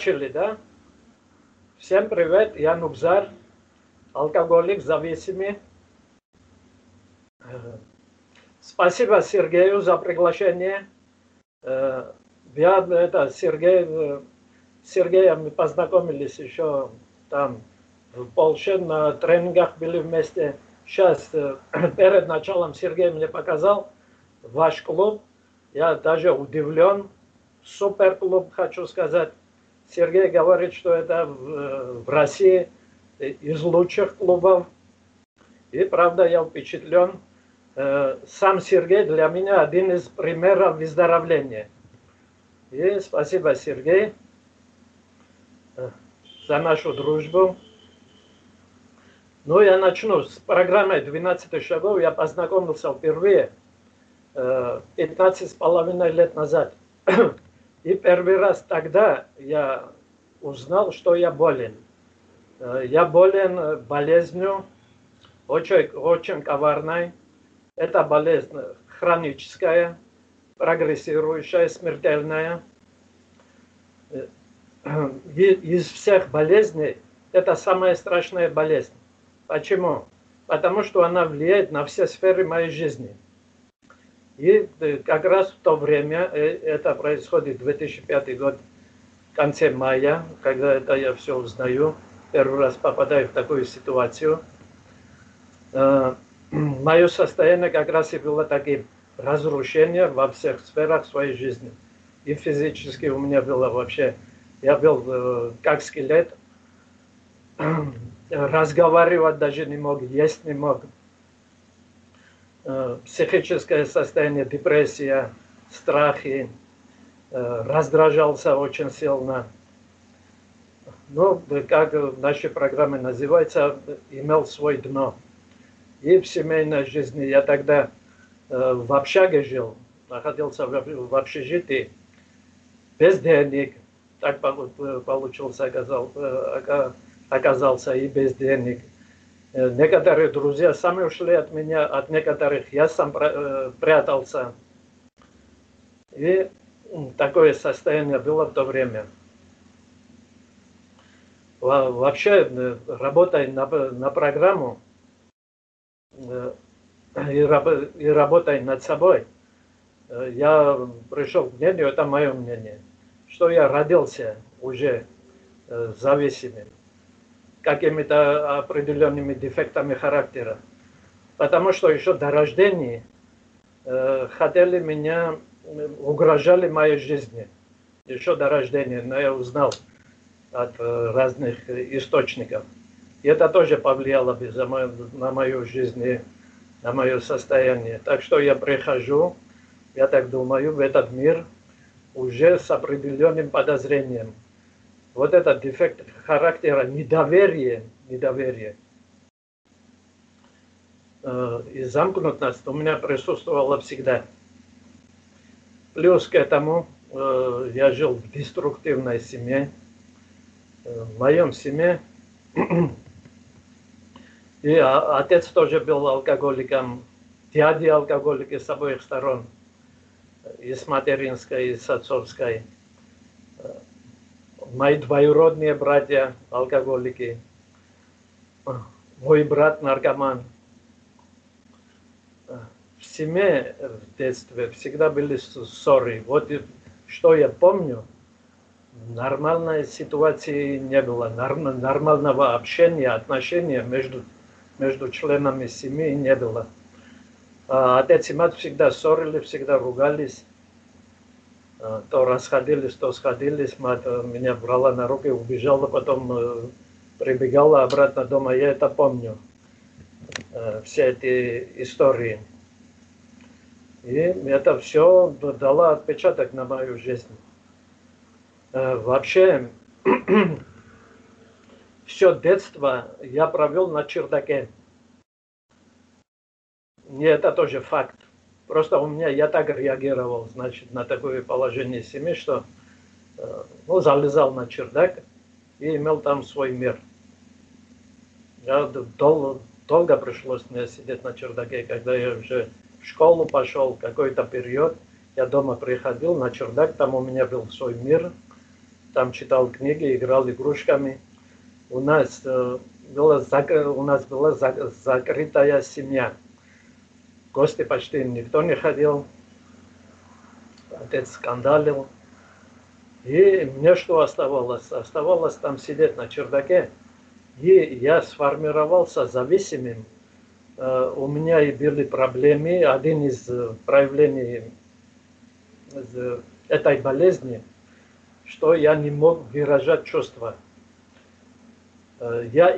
Начали, да? Всем привет, я Нубзар, алкоголик, зависимый. Спасибо Сергею за приглашение. Сергеем мы познакомились еще там в Польше, на тренингах были вместе. Сейчас, перед началом, Сергей мне показал ваш клуб. Я даже удивлен. Супер клуб, хочу сказать. Сергей говорит, что это в России из лучших клубов. И правда, я впечатлен. Сам Сергей для меня один из примеров выздоровления. И спасибо, Сергей, за нашу дружбу. Ну, я начну с программы 12 шагов. Я познакомился впервые 15,5 лет назад. И первый раз тогда я узнал, что я болен. Я болен болезнью, очень коварной. Это болезнь хроническая, прогрессирующая, смертельная. Из всех болезней это самая страшная болезнь. Почему? Потому что она влияет на все сферы моей жизни. И как раз в то время, это происходит 2005 год, в конце мая, когда это я все узнаю, первый раз попадаю в такую ситуацию, мое состояние как раз и было таким: разрушение во всех сферах своей жизни. И физически у меня было вообще, я был как скелет, разговаривать даже не мог, есть не мог. Психическое состояние, депрессия, страхи, раздражался очень сильно. Ну, как в нашей программе называется, имел свой дно. И в семейной жизни я тогда в общаге жил, находился в общежитии, без денег. Так получился, оказался и без денег. Некоторые друзья сами ушли от меня, от некоторых я сам прятался. И такое состояние было в то время. Вообще, работая на программу и работая над собой, я пришел к мнению, это мое мнение, что я родился уже зависимым, какими-то определенными дефектами характера. Потому что еще до рождения хотели меня, угрожали моей жизни. Еще до рождения, но я узнал от разных источников. И это тоже повлияло бы на мою жизнь и на мое состояние. Так что я прихожу, я так думаю, в этот мир уже с определенным подозрением. Вот этот дефект характера, недоверие и замкнутость у меня присутствовала всегда. Плюс к этому я жил в деструктивной семье. В моем семье и отец тоже был алкоголиком, дяди алкоголики с обоих сторон, и с материнской, и с отцовской. Мои двоюродные братья алкоголики, мой брат наркоман. В семье в детстве всегда были ссоры. Вот что я помню, нормальной ситуации не было, нормального общения, отношения между членами семьи не было. Отец и мать всегда ссорились, всегда ругались. То расходились, то сходились. Мать меня брала на руки, убежала, потом прибегала обратно дома. Я это помню, все эти истории. И это все дало отпечаток на мою жизнь. Вообще, все детство я провел на чердаке. И это тоже факт. Просто я так реагировал, значит, на такое положение семьи, что залезал на чердак и имел там свой мир. Долго пришлось мне сидеть на чердаке, когда я уже в школу пошел, какой-то период, я дома приходил на чердак, там у меня был свой мир, там читал книги, играл игрушками. У нас была закрытая семья. В гости почти никто не ходил. Отец скандалил. И мне что оставалось? Оставалось там сидеть на чердаке. И я сформировался зависимым. У меня и были проблемы. Один из проявлений этой болезни, что я не мог выражать чувства. Я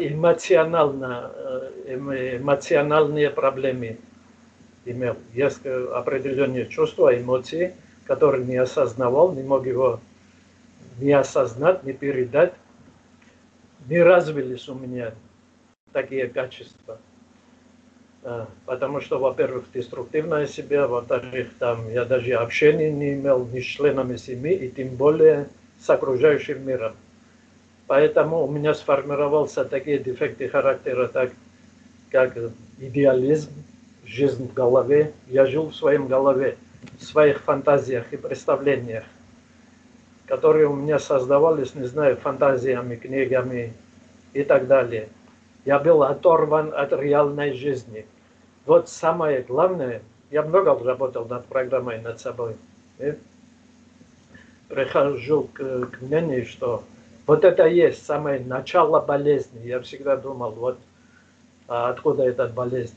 эмоциональные проблемы имел. Есть определенные чувства, эмоции, которые не осознавал, не мог его не осознать, не передать. Не развились у меня такие качества. Потому что, во-первых, деструктивная себя, во-вторых, там я даже общения не имел ни с членами семьи, и тем более с окружающим миром. Поэтому у меня сформировался такие дефекты характера, так как идеализм, жизнь в голове. Я жил в своем голове, в своих фантазиях и представлениях, которые у меня создавались, не знаю, фантазиями, книгами и так далее. Я был оторван от реальной жизни. Вот самое главное, я много работал над программой, над собой. И прихожу к мнению, что вот это и есть самое начало болезни. Я всегда думал, вот откуда эта болезнь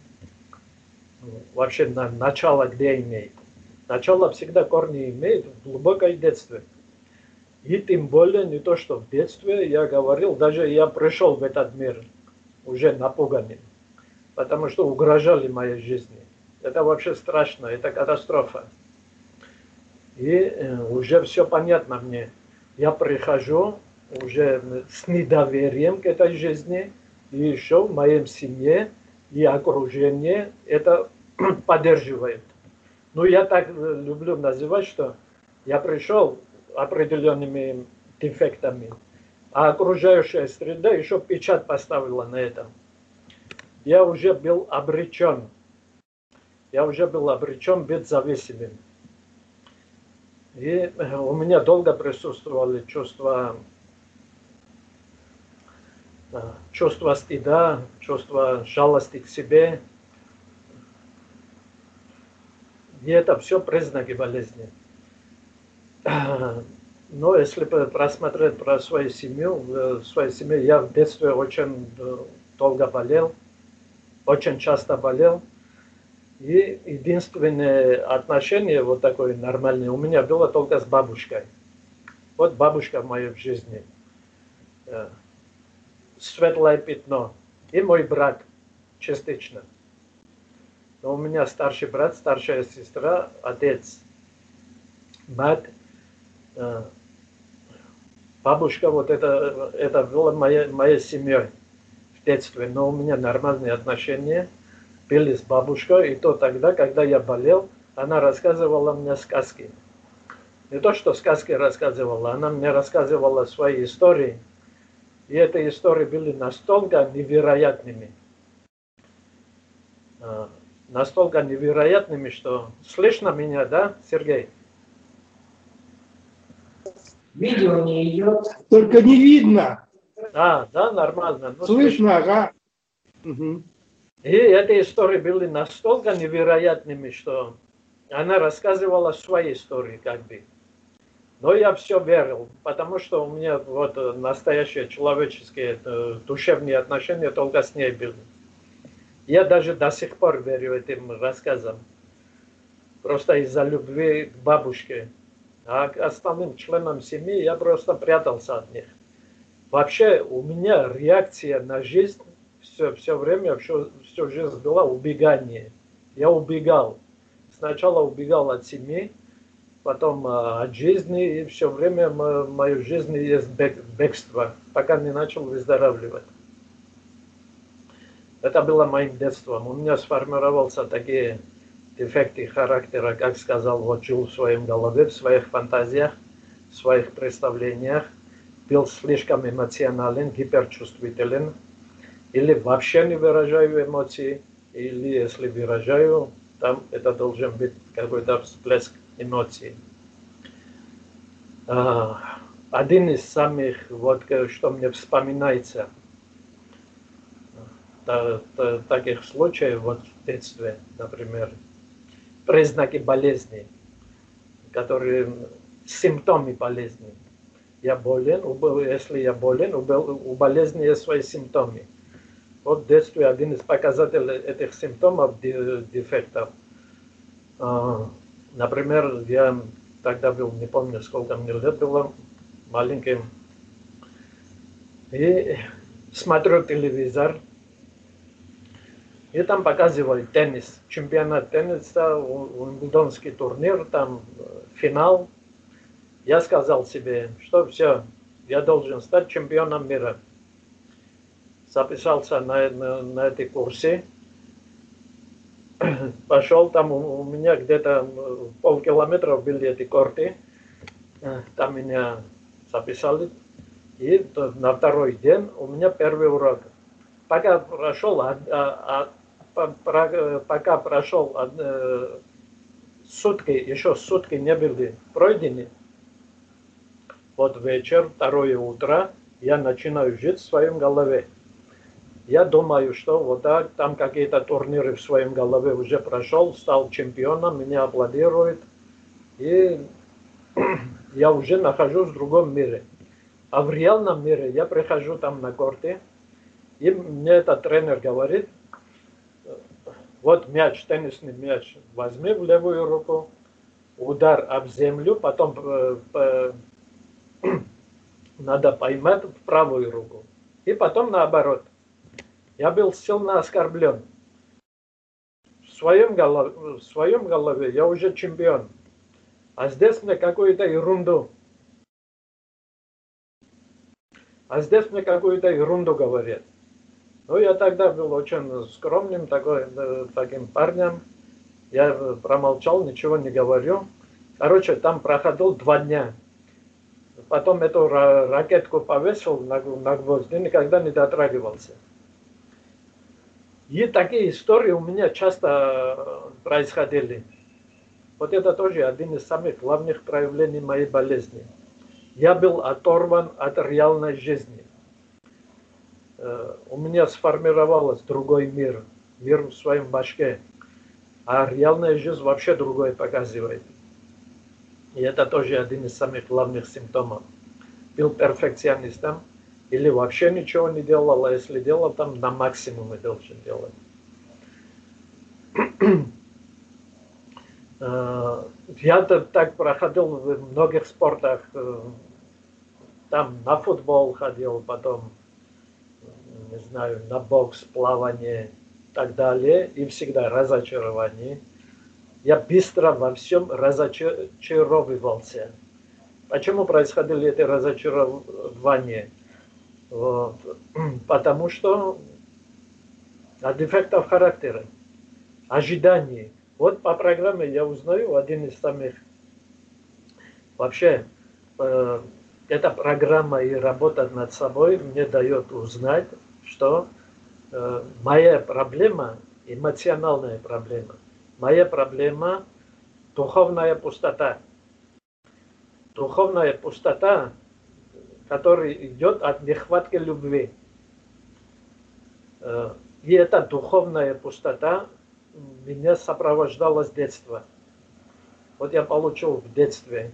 вообще начало где имеет. Начало всегда корни имеет в глубокое детстве. И тем более не то, что в детстве, я говорил, даже я пришел в этот мир уже напуганным, потому что угрожали моей жизни. Это вообще страшно, это катастрофа. И уже все понятно мне. Я прихожу уже с недоверием к этой жизни, и еще в моей семье и окружении это поддерживает. Ну, я так люблю называть, что я пришел определенными дефектами, а окружающая среда еще печать поставила на это. Я уже был обречен. Я уже был обречен быть зависимым. И у меня долго присутствовали чувства стыда, чувство жалости к себе. И это все признаки болезни. Но если просмотреть про свою семью, я в детстве очень долго болел, очень часто болел. И единственное отношение вот такое нормальное у меня было только с бабушкой. Вот бабушка в моей жизни. Светлое пятно. И мой брат частично. Но у меня старший брат, старшая сестра, отец, мать, бабушка, вот это было моей семьей в детстве. Но у меня нормальные отношения были с бабушкой. И то тогда, когда я болел, она рассказывала мне сказки. Не то, что сказки рассказывала, она мне рассказывала свои истории. И эти истории были настолько невероятными. Настолько невероятными, что... Слышно меня, да, Сергей? Видео не идет. Только не видно. Да, нормально. Ну, Слышно, ага. Угу. И эти истории были настолько невероятными, что она рассказывала свои истории, как бы. Но я все верил, потому что у меня вот настоящие человеческие душевные отношения только с ней были. Я даже до сих пор верю этим рассказам. Просто из-за любви к бабушке. А к остальным членам семьи я просто прятался от них. Вообще у меня реакция на жизнь все время, всю жизнь была убегание. Я убегал. Сначала убегал от семьи, потом от жизни, и все время в моей жизни есть бегство, пока не начал выздоравливать. Это было моим детством. У меня сформировался такие дефекты характера, как сказал, вот жил в своем голове, в своих фантазиях, в своих представлениях, был слишком эмоционален, гиперчувствителен, или вообще не выражаю эмоции, или если выражаю, там это должен быть какой-то всплеск эмоций. один из самых, вот, что мне вспоминается, таких случаев, вот в детстве, например, признаки болезни, которые симптомы болезни. Я болен, если я болен, у болезни есть свои симптомы. Вот в детстве один из показателей этих симптомов, дефектов. Например, я тогда был, не помню, сколько мне лет было, маленьким, и смотрю телевизор, и там показывают теннис, чемпионат тенниса, лондонский турнир, там финал. Я сказал себе, что все, я должен стать чемпионом мира. Записался на эти курсы. Пошел, там у меня где-то полкилометра были эти корты. Там меня записали. И на второй день у меня первый урок. Пока прошел, сутки, еще сутки не были пройдены. Вот вечер, второе утро, я начинаю жить в своем голове. Я думаю, что вот так, там какие-то турниры в своем голове уже прошел, стал чемпионом, меня аплодируют. И я уже нахожусь в другом мире. А в реальном мире я прихожу там на корте, и мне этот тренер говорит, вот мяч, теннисный мяч, возьми в левую руку, удар об землю, потом надо поймать в правую руку. И потом наоборот. Я был сильно оскорблен. В своем голове я уже чемпион. А здесь мне какую-то ерунду. Говорят. Ну, я тогда был очень скромным таким парнем. Я промолчал, ничего не говорю. Короче, там проходил 2 дня. Потом эту ракетку повесил на гвоздь и никогда не дотрагивался. И такие истории у меня часто происходили. Вот это тоже один из самых главных проявлений моей болезни. Я был оторван от реальной жизни. У меня сформировался другой мир в своем башке. А реальная жизнь вообще другое показывает. И это тоже один из самых главных симптомов. Был перфекционистом или вообще ничего не делал, а если делал, там на максимуме должен делать. Я так проходил в многих спортах. Там на футбол ходил, потом, не знаю, на бокс, плавание и так далее. И всегда разочарование. Я быстро во всем разочаровывался. Почему происходили эти разочарования? Вот. Потому что от дефектов характера, ожиданий. Вот по программе я узнаю один из самых... Вообще, эта программа и работа над собой мне дает узнать, что моя проблема, эмоциональная проблема, моя проблема – духовная пустота. Духовная пустота, которая идет от нехватки любви. И эта духовная пустота меня сопровождала с детства. Вот я получил в детстве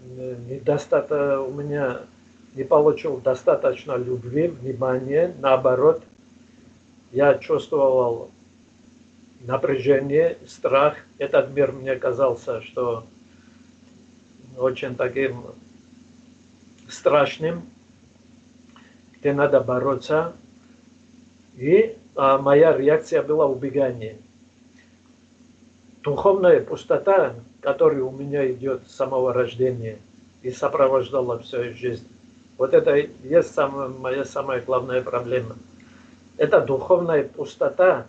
у меня не получил достаточно любви, внимания, наоборот, я чувствовал напряжение, страх. Этот мир мне казался, что очень таким страшным, где надо бороться. И моя реакция была убегание. Духовная пустота, которая у меня идет с самого рождения и сопровождала всю жизнь. Вот это и есть моя самая главная проблема. Это духовная пустота,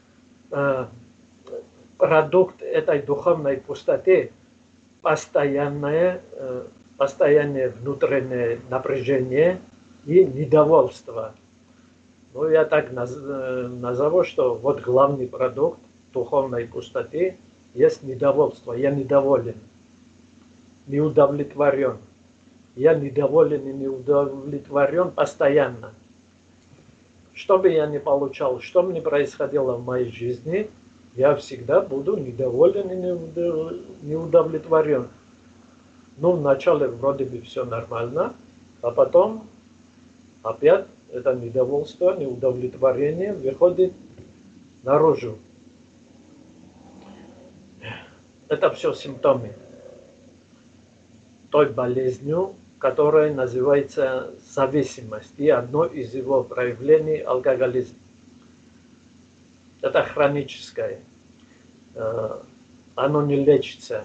продукт этой духовной пустоты, постоянное внутреннее напряжение и недовольство. Ну, я так назову, что вот главный продукт духовной пустоты есть недовольство. Я недоволен, не удовлетворен. я недоволен и не удовлетворен постоянно. Что бы я ни получал, что бы ни происходило в моей жизни, я всегда буду недоволен и не удовлетворен. Ну, вначале вроде бы все нормально, а потом опять это недовольство, неудовлетворение выходит наружу. Это все симптомы той болезнью, которая называется зависимость. И одно из его проявлений – алкоголизм. Это хроническое. Оно не лечится.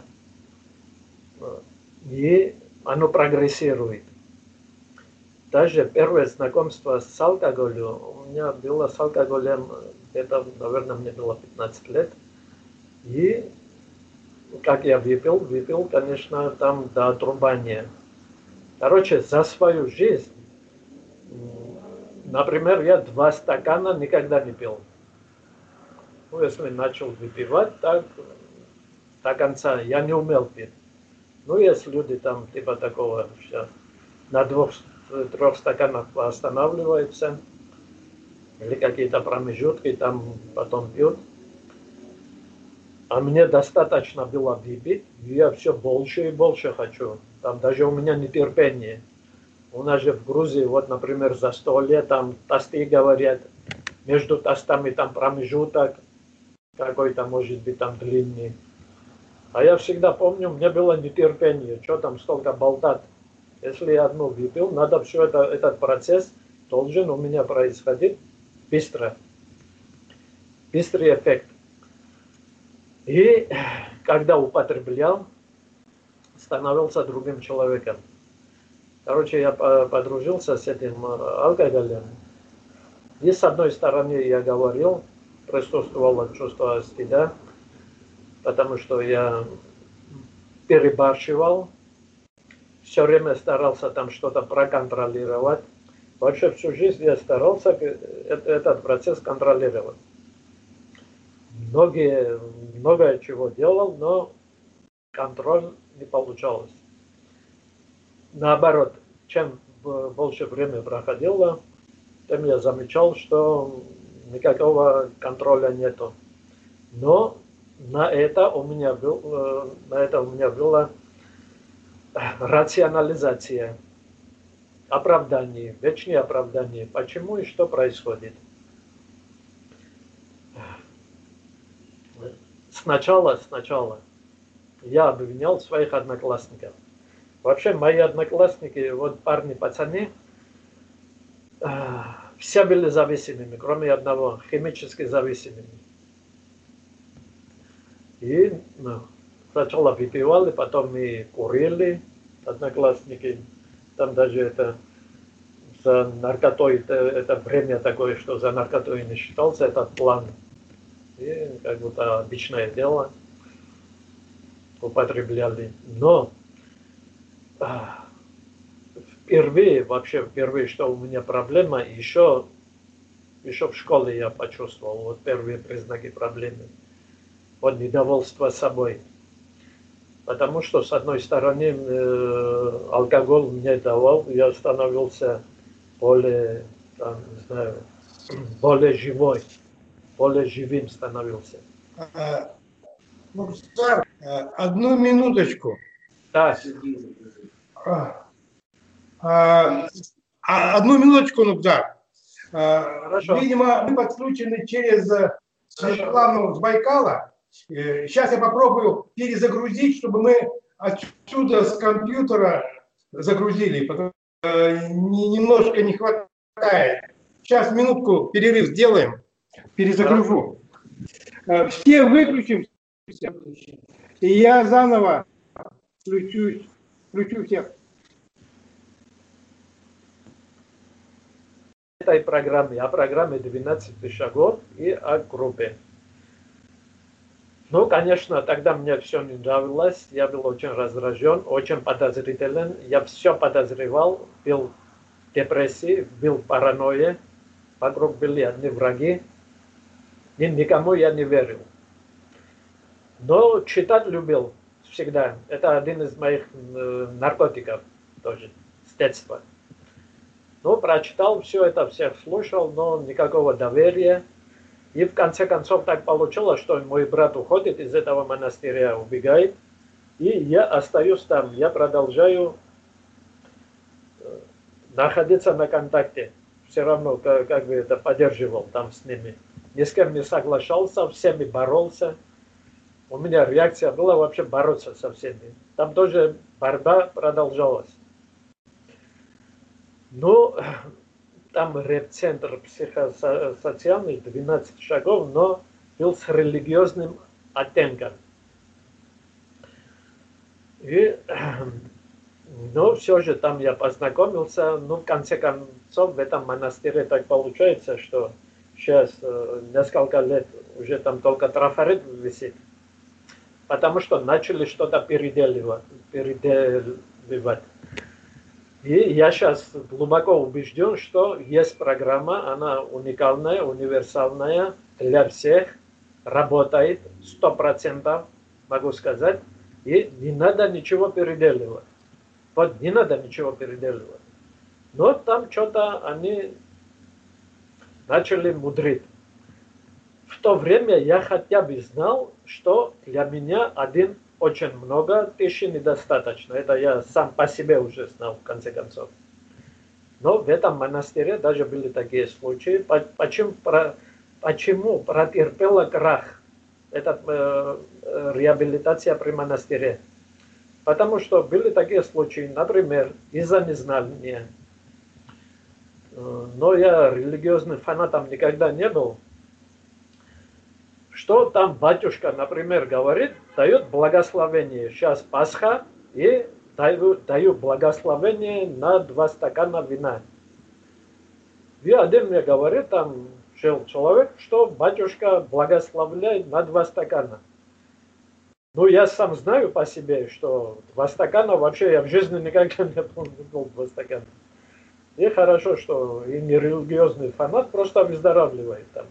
И оно прогрессирует. Даже первое знакомство с алкоголем, у меня было с алкоголем, это, наверное, мне было 15 лет. И как я выпил, конечно, там до отрубания. Короче, за свою жизнь, например, я 2 стакана никогда не пил. Ну, если начал выпивать, так до конца я не умел пить. Ну, есть люди там типа такого, что на 2-3 стаканах останавливаются, или какие-то промежутки там потом пьют. А мне достаточно было выпить, и я все больше и больше хочу. Там даже у меня нетерпение. У нас же в Грузии, вот, например, застолье, там тосты говорят, между тостами там промежуток какой-то, может быть, там длинный. А я всегда помню, мне было нетерпение, что там столько болтать. Если я одну выпил, надо все это, этот процесс должен у меня происходить быстро. Быстрый эффект. И когда употреблял, становился другим человеком. Короче, я подружился с этим алкоголем. И с одной стороны я говорил, присутствовало чувство стыда, потому что я перебарщивал, все время старался там что-то проконтролировать. Вообще всю жизнь я старался этот процесс контролировать. Многое чего делал, но контроль не получалось. Наоборот, чем больше времени проходило, тем я замечал, что никакого контроля нету. Но на это у меня была рационализация, оправдание, вечные оправдания, почему и что происходит. Сначала я обвинял своих одноклассников. Вообще мои одноклассники, вот парни, пацаны, все были зависимыми, кроме одного, химически зависимыми. И сначала выпивали, потом и курили, одноклассники. Там даже это за наркотой, это время такое, что за наркотой не считался этот план. И как будто обычное дело употребляли. Но впервые, что у меня проблема, еще в школе я почувствовал вот первые признаки проблемы. Вот недовольство собой. Потому что, с одной стороны, алкоголь мне давал, я становился более, там, не знаю, более живой, более живым становился. Мухтар, одну минуточку. Да. Одну минуточку, Мухтар. Хорошо. Видимо, мы подключены через Светлану с Байкала. Сейчас я попробую перезагрузить, чтобы мы отсюда с компьютера загрузили, потому что немножко не хватает. Сейчас минутку перерыв сделаем, перезагружу. Все выключимся, и я заново включу всех. Этой программе, о программе 12 шагов и о группе. Ну, конечно, тогда мне все не нравилось, я был очень раздражен, очень подозрителен, я все подозревал, был в депрессии, был в паранойе, вокруг были одни враги, и никому я не верил. Но читать любил всегда, это один из моих наркотиков. тоже с детства. Ну, прочитал все это, всех слушал, но никакого доверия. И в конце концов так получилось, что мой брат уходит из этого монастыря, убегает. И я остаюсь там, я продолжаю находиться на контакте. Все равно как бы это поддерживал там с ними. Ни с кем не соглашался, всеми боролся. У меня реакция была вообще бороться со всеми. Там тоже борьба продолжалась. Ну, там реп-центр психосоциальный, 12 шагов, но был с религиозным оттенком. И, но все же там я познакомился, ну, в конце концов, в этом монастыре так получается, что сейчас несколько лет уже там только трафарет висит, потому что начали что-то переделывать. И я сейчас глубоко убежден, что есть программа, она уникальная, универсальная, для всех, работает 100%, могу сказать, и не надо ничего переделывать. Вот не надо ничего переделывать. Но там что-то они начали мудрить. В то время я хотя бы знал, что для меня один очень много, 1000 недостаточно. Это я сам по себе уже знал, в конце концов. Но в этом монастыре даже были такие случаи. Почему протерпела крах? Это реабилитация при монастыре. Потому что были такие случаи, например, из-за незнания. Но я религиозным фанатом никогда не был. Что там батюшка, например, говорит, дает благословение. Сейчас Пасха, и даю благословение на 2 стакана вина. И один мне говорит, там жил человек, что батюшка благословляет на 2 стакана. Ну, я сам знаю по себе, что 2 стакана, вообще я в жизни никогда не пил 2 стакана. И хорошо, что и не религиозный фанат просто выздоравливает там.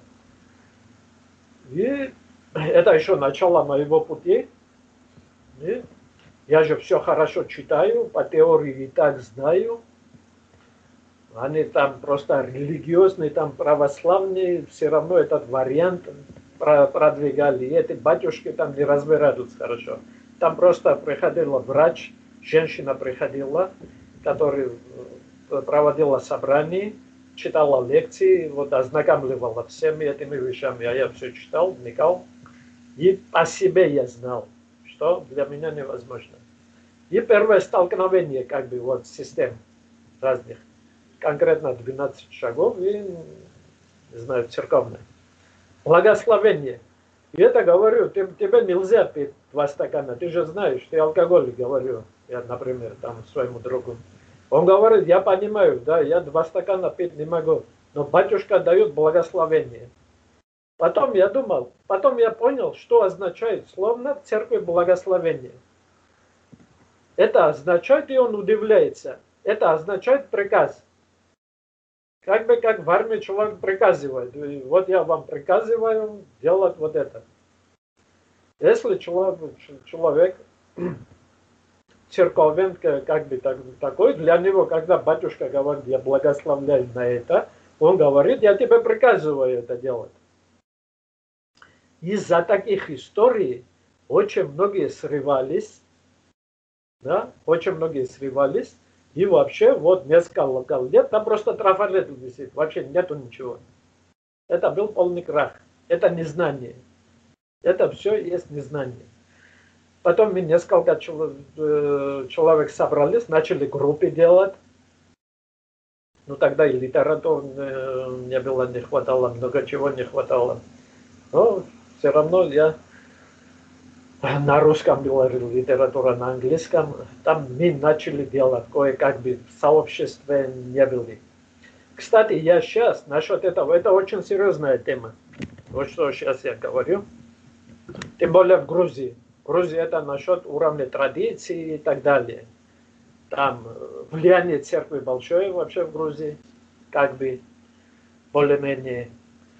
И это еще начало моего пути. И я же все хорошо читаю, по теории и так знаю. Они там просто религиозные, там православные, все равно этот вариант продвигали. И эти батюшки там не разбираются хорошо. Там просто приходила врач, женщина приходила, которая проводила собрание, читала лекции, вот ознакомливала всеми этими вещами. А я все читал, вникал. И по себе я знал, что для меня невозможно. И первое столкновение, как бы, вот, систем разных. Конкретно 12 шагов и, не знаю, церковное. Благословение. И это говорю, тебе нельзя пить 2 стакана. Ты же знаешь, ты алкоголик, говорю. Я, например, там своему другу. Он говорит, я понимаю, да, я 2 стакана пить не могу. Но батюшка дает благословение. Потом я думал, потом я понял, что означает словно в церкви благословение. Это означает, и он удивляется, это означает приказ. Как бы как в армии человек приказывает. И вот я вам приказываю делать вот это. Если человек церковен, как бы такой, для него, когда батюшка говорит, я благословляю на это, он говорит, я тебе приказываю это делать. Из-за таких историй очень многие срывались, да, очень многие срывались, и вообще вот несколько лет там просто трафарет висит, вообще нету ничего. Это был полный крах, это незнание, это все есть незнание. Потом мы несколько человек собрались, начали группы делать. Ну тогда и литературы не было, не хватало, много чего не хватало. Но все равно я на русском была литература, на английском. Там мы начали делать, кое-как бы в сообществе не были. Кстати, я сейчас насчет этого, это очень серьезная тема. Вот что сейчас я говорю. Тем более в Грузии. Грузия это насчет уровня традиций и так далее. Там влияние церкви большое вообще в Грузии, как бы более-менее.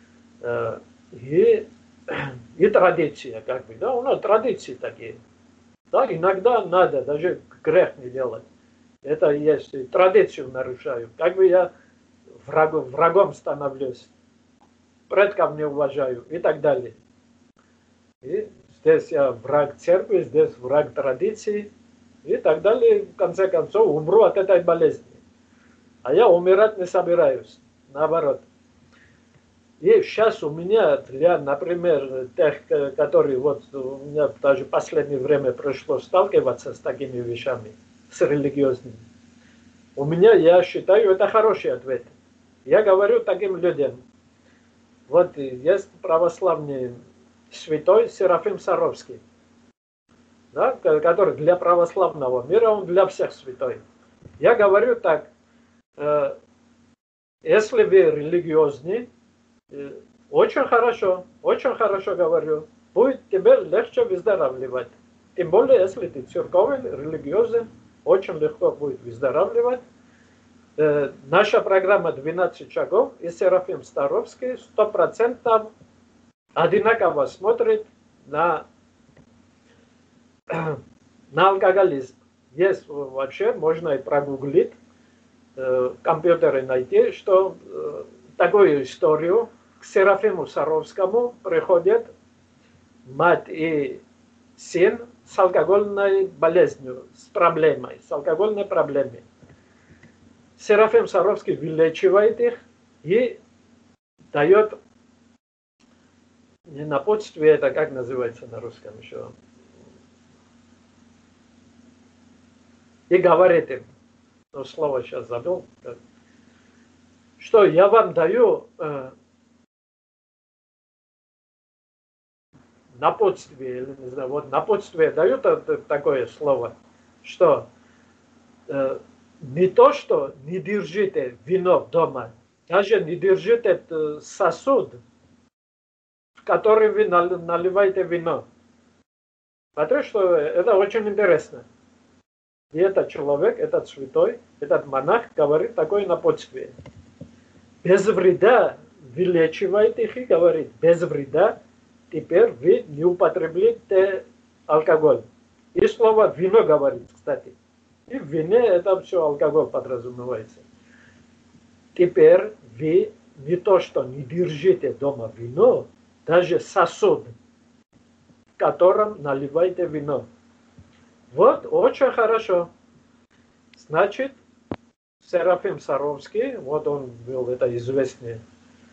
И традиция, как бы, да, у нас традиции такие. Да, иногда надо, даже грех не делать. Это есть, традицию нарушаю. Как бы я врагом становлюсь, предков не уважаю и так далее. И здесь я враг церкви, здесь враг традиции и так далее. В конце концов, умру от этой болезни. А я умирать не собираюсь. Наоборот. И сейчас у меня для, например, тех, которые вот у меня даже в последнее время пришлось сталкиваться с такими вещами, с религиозными. У меня, я считаю, это хороший ответ. Я говорю таким людям. Вот есть православный святой Серафим Саровский, да, который для православного мира, он для всех святой. Я говорю так, если вы религиозны, очень хорошо говорю, будет тебе легче выздоравливать. Тем более, если ты церковный, религиозный, очень легко будет выздоравливать. Наша программа 12 шагов и Серафим Саровский 100% одинаково смотрит на алкоголизм. Есть вообще, можно и прогуглить, компьютеры найти, что такую историю к Серафиму Саровскому приходят мать и сын с алкогольной болезнью, с алкогольной проблемой. Серафим Саровский вылечивает их и дает не напутствие, это как называется на русском еще, и говорит им, ну слово сейчас забыл, что я вам даю напутствие, или не знаю, вот напутствие дают такое слово, что не то, что не держите вино дома, даже не держите сосуд, в который вы наливаете вино. Потому что это очень интересно. И этот человек, этот святой, этот монах говорит такое напутствие. Без вреда вылечивает их и говорит, без вреда теперь вы не употребляете алкоголь. И слово вино говорит, кстати. И в вине это все алкоголь подразумевается. Теперь вы не то, что не держите дома вино, даже сосуд, в котором наливаете вино. Вот, очень хорошо. Значит, Серафим Саровский, вот он был, это известный.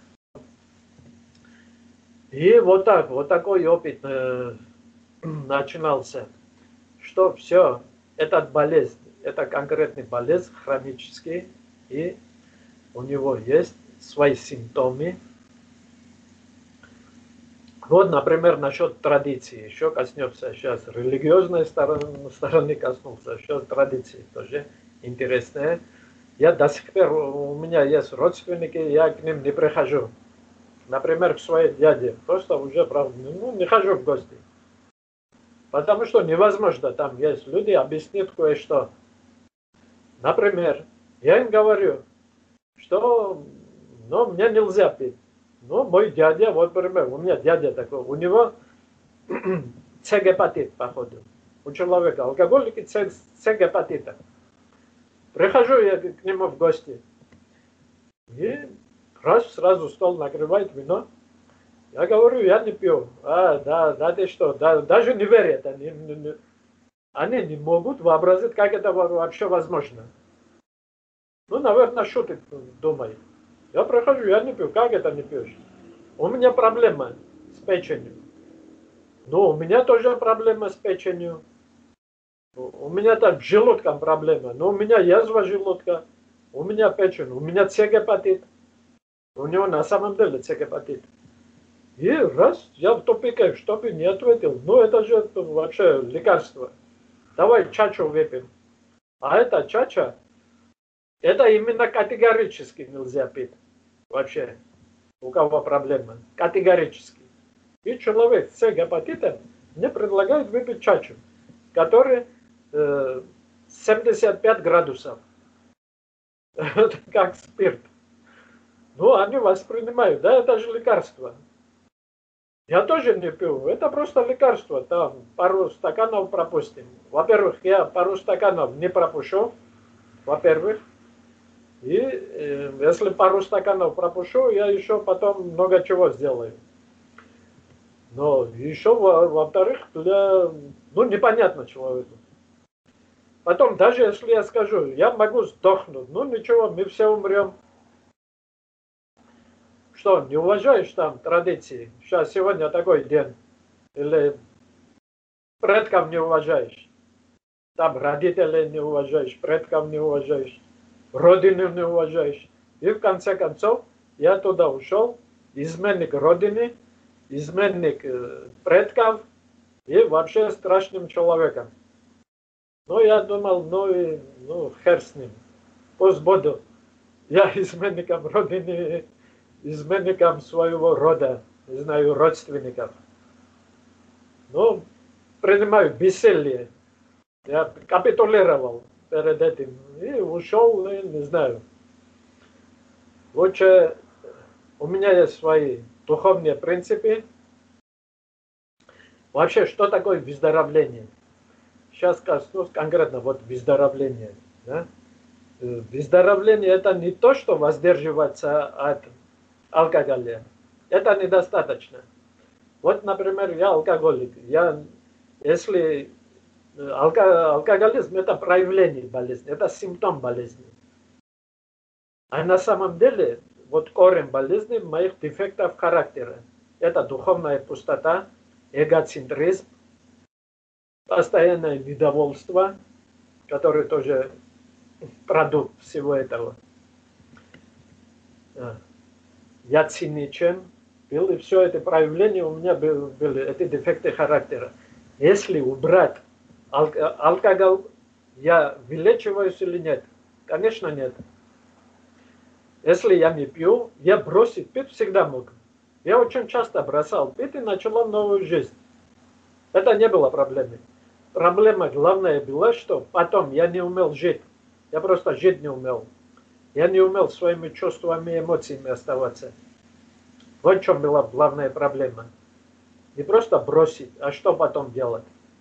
И вот так, вот такой опыт начинался, что все, этот болезнь, это конкретный болезнь, хронический, и у него есть свои симптомы. Вот, например, насчет традиции, еще коснется сейчас религиозной стороны коснулся, еще традиции тоже интересные. Я до сих пор, у меня есть родственники, я к ним не прихожу. Например, к своей дяде, просто уже, правда, не хожу в гости. Потому что невозможно, там есть люди, объяснят кое-что. Например, я им говорю, что мне нельзя пить. Ну, мой дядя, вот, например, у меня дядя такой, у него С-гепатит, походу. У человека алкоголики С-гепатита. Прихожу я к нему в гости. И сразу стол накрывает вино. Я говорю, я не пью. Да ты что, даже не верят. Они не могут вообразить, как это вообще возможно. Ну, наверное, шутит, думает. Я прохожу, я не пью. Как это не пьешь? У меня проблема с печенью. Ну, у меня тоже проблема с печенью. У меня так с желудком проблема. Но у меня язва желудка. У меня печень. У меня С-гепатит. У него на самом деле С-гепатит. И раз, я в тупике, что бы не ответил. Ну, это же вообще лекарство. Давай чачу выпьем. А это чача, это именно категорически нельзя пить. Вообще, у кого проблема. Категорически. И человек с гепатитом мне предлагает выпить чачу, который 75 градусов. Это как спирт. Ну, они воспринимают, да, это же лекарство. Я тоже не пью, это просто лекарство, там пару стаканов пропустим. Во-первых, я пару стаканов не пропущу, во-первых. И если пару стаканов пропущу, я еще потом много чего сделаю. Но еще, во-вторых, ну, непонятно человеку. Потом, даже если я скажу, я могу сдохнуть, ну ничего, мы все умрем. Что, не уважаешь там традиции? Сейчас, сегодня такой день. Или предков не уважаешь. Там родителей не уважаешь, предков не уважаешь, родину не уважаешь. И в конце концов, я туда ушел, изменник родины, изменник предков и вообще страшным человеком. Ну, я думал, ну, хер с ним. Пусть буду. Я изменником родины, изменником своего рода, не знаю, родственников. Ну, принимаю бессилие. Я капитулировал перед этим и ушел, не знаю. Лучше у меня есть свои духовные принципы. Вообще, что такое выздоровление? Сейчас коснусь конкретно вот выздоровление. Да? Выздоровление это не то, что воздерживаться от алкоголя. Это недостаточно. Вот, например, я алкоголик. Если алкоголизм это проявление болезни, это симптом болезни. А на самом деле, вот корень болезни моих дефектов характера. Это духовная пустота, эгоцентризм, постоянное недовольство, которое тоже продукт всего этого. Я циничен был, и все это проявления у меня были, эти дефекты характера. Если убрать алкоголь, я вылечиваюсь или нет? Конечно, нет. Если я не пью, я бросить пить всегда мог. Я очень часто бросал пить и начала новую жизнь. Это не было проблемой. Проблема главная была, что потом я не умел жить. Я просто жить не умел. Я не умел своими чувствами и эмоциями оставаться. Вот в чем была главная проблема. Не просто бросить, а что потом делать.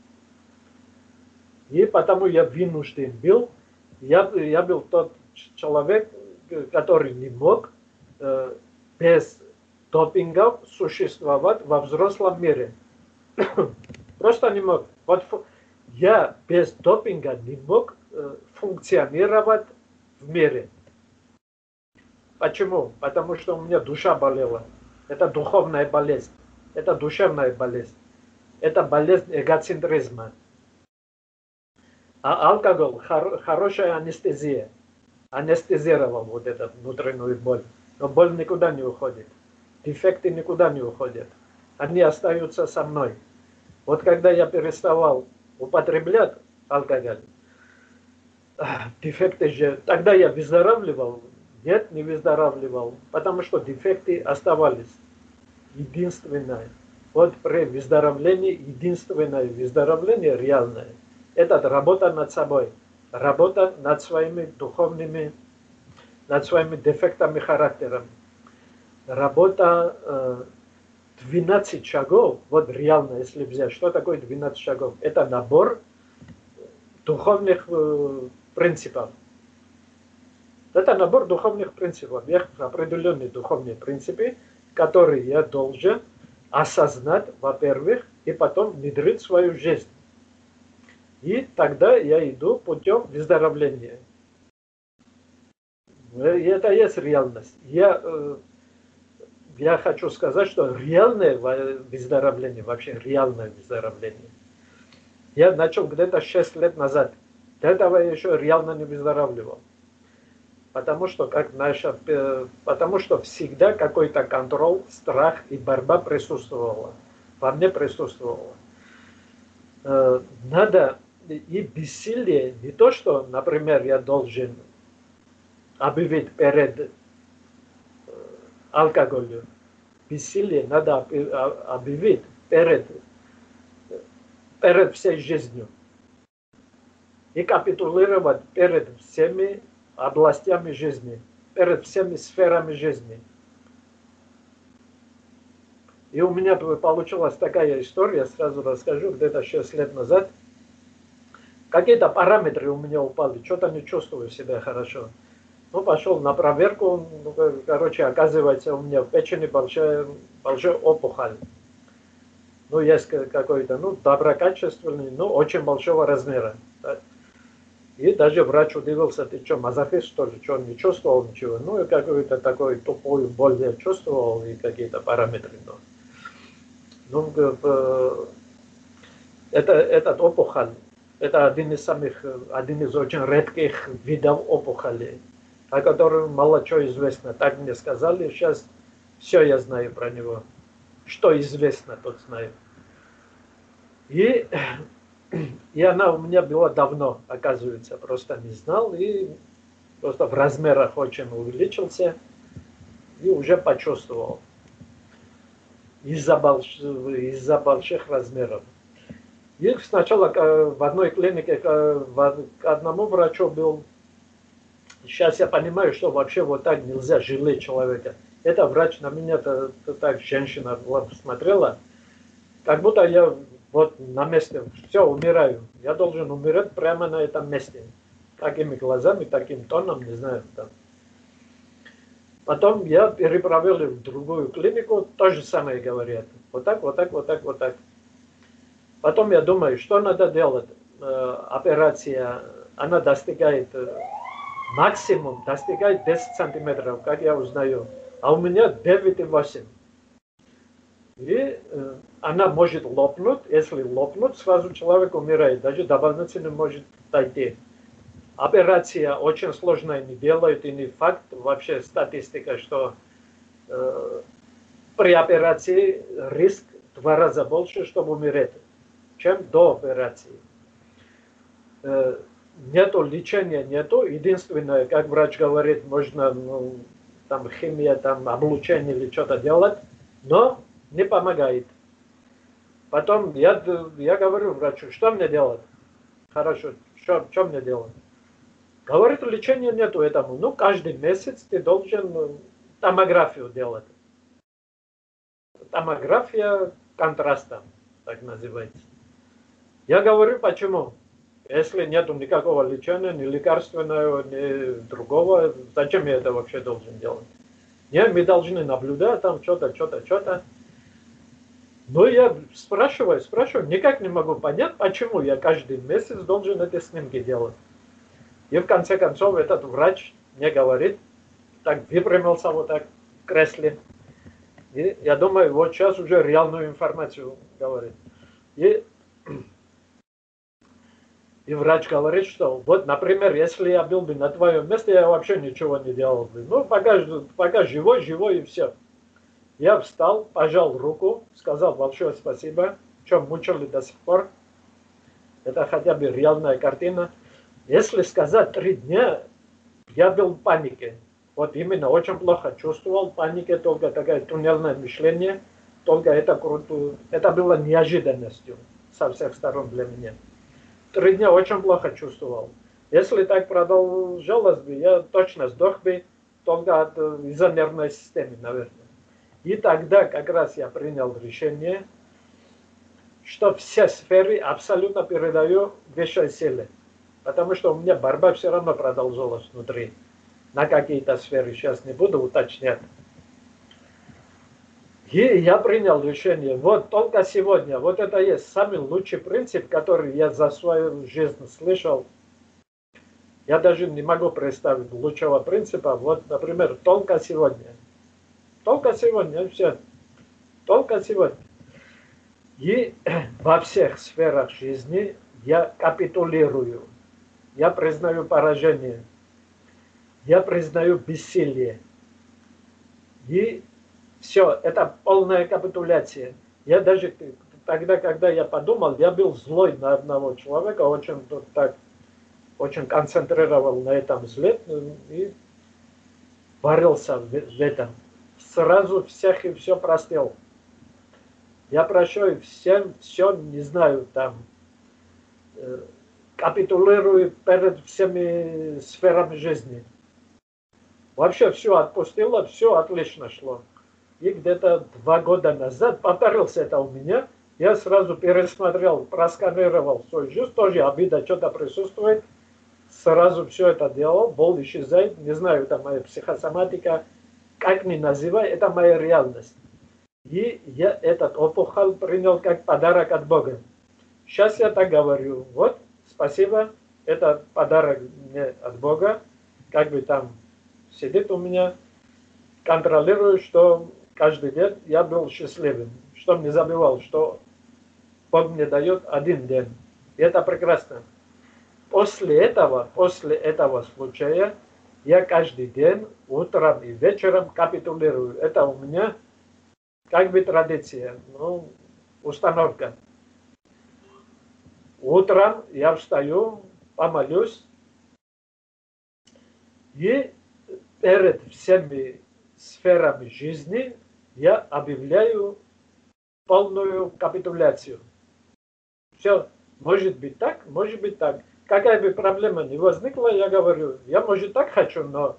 И потому я вынужден был. Я был тот человек, который не мог без допингов существовать во взрослом мире. Просто не мог. Вот я без допинга не мог функционировать в мире. Почему? Потому что у меня душа болела. Это духовная болезнь. Это душевная болезнь. Это болезнь эгоцентризма. А алкоголь хорошая анестезия. Анестезировал вот эту внутреннюю боль. Но боль никуда не уходит. Дефекты никуда не уходят. Они остаются со мной. Вот когда я переставал употреблять алкоголь, дефекты же... Тогда я выздоравливал. Нет, не выздоравливал. Потому что дефекты оставались. Единственное. Вот при выздоровлении, единственное выздоровление реальное. Это работа над собой. Работа над своими духовными, над своими дефектами характера. Работа 12 шагов, вот реально, если взять, что такое 12 шагов? Это набор духовных принципов. Это набор духовных принципов. Есть определенные духовные принципы, которые я должен осознать, во-первых, и потом внедрить в свою жизнь. И тогда я иду путем выздоровления. И это есть реальность. Я хочу сказать, что реальное выздоровление, вообще реальное выздоровление, я начал где-то 6 лет назад. До этого я еще реально не выздоравливал. Потому что всегда какой-то контроль, страх и борьба присутствовала. Во мне присутствовала. Надо и бессилие, не то, что, например, я должен объявить перед алкоголем. Бессилие надо объявить перед всей жизнью. И капитулировать перед всеми областями жизни, перед всеми сферами жизни. И у меня получилась такая история, сразу расскажу, где-то 6 лет назад. какие-то параметры у меня упали, что-то не чувствую себя хорошо. Ну, пошел на проверку, ну, короче, оказывается, у меня в печени большой опухоль. Ну, есть какой-то, ну, доброкачественный, ну, очень большого размера. Да. И даже врач удивился, ты что, мазохист, что ли, что, не чувствовал ничего? Ну, и какую-то такую тупую боль я чувствовал, и какие-то параметры. Ну, этот опухоль, это один из очень редких видов опухолей, о котором мало чего известно. Так мне сказали, сейчас все я знаю про него. Что известно, тот знаю. И она у меня была давно, оказывается, просто не знал, и просто в размерах очень увеличился, и уже почувствовал из-за больших размеров. И сначала в одной клинике к одному врачу был. Сейчас я понимаю, что вообще вот так нельзя жалеть человека. Это врач на меня так женщина смотрела, как будто я вот на месте, все, умираю. Я должен умереть прямо на этом месте. Такими глазами, таким тоном, не знаю. Там. Потом я переправил в другую клинику, то же самое говорят. Вот так, вот так, вот так, вот так. Потом я думаю, что надо делать. Операция, она достигает, максимум достигает 10 сантиметров, как я узнаю. А у меня 9,8. И она может лопнуть. Если лопнуть, сразу человек умирает. Даже до больницы не может дойти. Операция очень сложная, не делают. И не факт, вообще статистика, что при операции риск в 2 раза больше, чтобы умереть, чем до операции. Нету лечения, нету. Единственное, как врач говорит, можно там химия, там облучение или что-то делать, но не помогает. Потом я говорю врачу, что мне делать? Хорошо, что мне делать? Говорит, лечения нету этому. Ну, каждый месяц ты должен томографию делать. Томография контрастом, так называется. Я говорю, почему? Если нету никакого лечения, ни лекарственного, ни другого, зачем я это вообще должен делать? Нет, мы должны наблюдать там что-то. Но я спрашиваю, никак не могу понять, почему я каждый месяц должен эти снимки делать. И в конце концов этот врач мне говорит, так выпрямился вот так в кресле. И я думаю, вот сейчас уже реальную информацию говорит. И врач говорит, что вот, например, если я был бы на твоем месте, я вообще ничего не делал бы. Ну, пока живой и все. Я встал, пожал руку, сказал большое спасибо, что мучили до сих пор. Это хотя бы реальная картина. Если сказать 3 дня, я был в панике. Вот именно очень плохо чувствовал, панике, только такое туннельное мышление, только это было неожиданностью со всех сторон для меня. 3 дня очень плохо чувствовал. Если так продолжалось бы, я точно сдох бы, только из-за нервной системы, наверное. И тогда как раз я принял решение, что все сферы абсолютно передаю высшей силе. Потому что у меня борьба все равно продолжалась внутри. На какие-то сферы сейчас не буду уточнять. И я принял решение, вот только сегодня, вот это есть самый лучший принцип, который я за свою жизнь слышал. Я даже не могу представить лучшего принципа. Вот, например, только сегодня. Только сегодня, все. Только сегодня. И во всех сферах жизни я капитулирую. Я признаю поражение. Я признаю бессилие. И все, это полная капитуляция. Я даже тогда, когда я подумал, я был злой на одного человека, очень концентрировал на этом зле и варился в этом. Сразу всех и все простил. Я прощаю всем, все, не знаю, там, капитулирую перед всеми сферами жизни. Вообще все отпустило, все отлично шло. И где-то 2 года назад повторился это у меня, я сразу пересмотрел, просканировал свою жизнь, тоже обида что-то присутствует, сразу все это делал, боль исчезает, не знаю, это моя психосоматика, как ни называй, это моя реальность. И я этот опухоль принял как подарок от Бога. Сейчас я так говорю, вот, спасибо, это подарок мне от Бога, как бы там сидит у меня, контролирую, что каждый день я был счастливым, что не забывал, что Бог мне дает один день. И это прекрасно. После этого случая, я каждый день, утром и вечером капитулирую. Это у меня как бы традиция, ну, установка. Утром я встаю, помолюсь, и перед всеми сферами жизни я объявляю полную капитуляцию. Все, может быть так, может быть так. Какая бы проблема ни возникла, я говорю, я, может, так хочу, но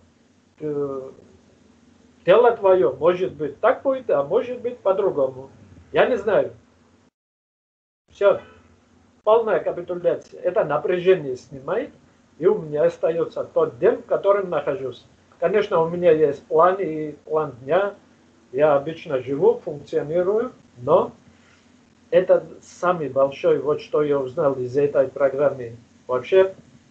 тело твое, может быть, так будет, а может быть, по-другому. Я не знаю. Все, полная капитуляция. Это напряжение снимает, и у меня остается тот день, в котором нахожусь. Конечно, у меня есть план и план дня. Я обычно живу, функционирую, но это самый большой, вот что я узнал из этой программы. Вообще,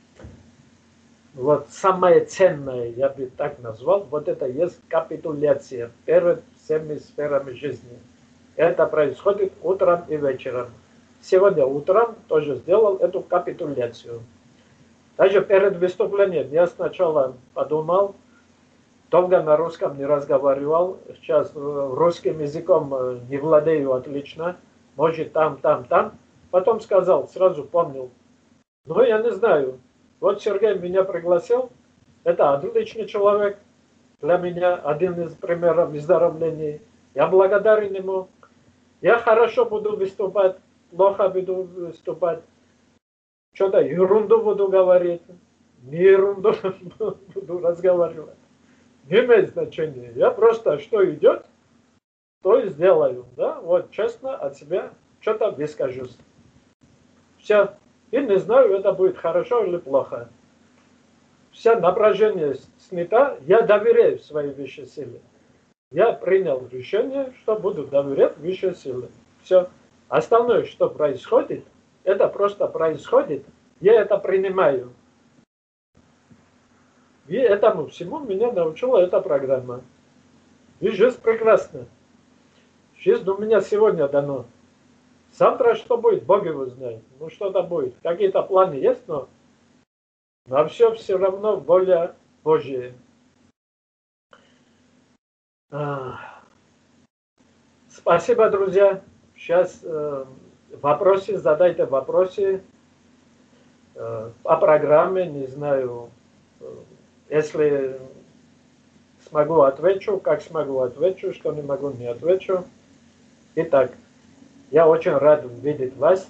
вот самое ценное, я бы так назвал, вот это есть капитуляция перед всеми сферами жизни. Это происходит утром и вечером. Сегодня утром тоже сделал эту капитуляцию. Даже перед выступлением я сначала подумал, долго на русском не разговаривал, сейчас русским языком не владею отлично, может там. Потом сказал, сразу помнил. Но я не знаю. Вот Сергей меня пригласил, это отличный человек, для меня один из примеров выздоровления. Я благодарен ему. Я хорошо буду выступать, плохо буду выступать. Что-то ерунду буду говорить, не ерунду буду разговаривать. Не имеет значения. Я просто что идет, то и сделаю. Да? Вот честно от себя что-то выскажусь. Все. И не знаю, это будет хорошо или плохо. Вся напряжение снята, я доверяю своей высшей силе. Я принял решение, что буду доверять высшей силе. Все. Остальное, что происходит, это просто происходит, я это принимаю. И этому всему меня научила эта программа. И жизнь прекрасна. Жизнь у меня сегодня дано. Завтра что будет, Бог его знает. Ну что-то будет. Какие-то планы есть, но все равно воля Божья. Спасибо, друзья. Сейчас вопросы, задайте вопросы по программе, не знаю. Если смогу, отвечу, как смогу, отвечу, что не могу, не отвечу. Итак, я очень рад видеть вас.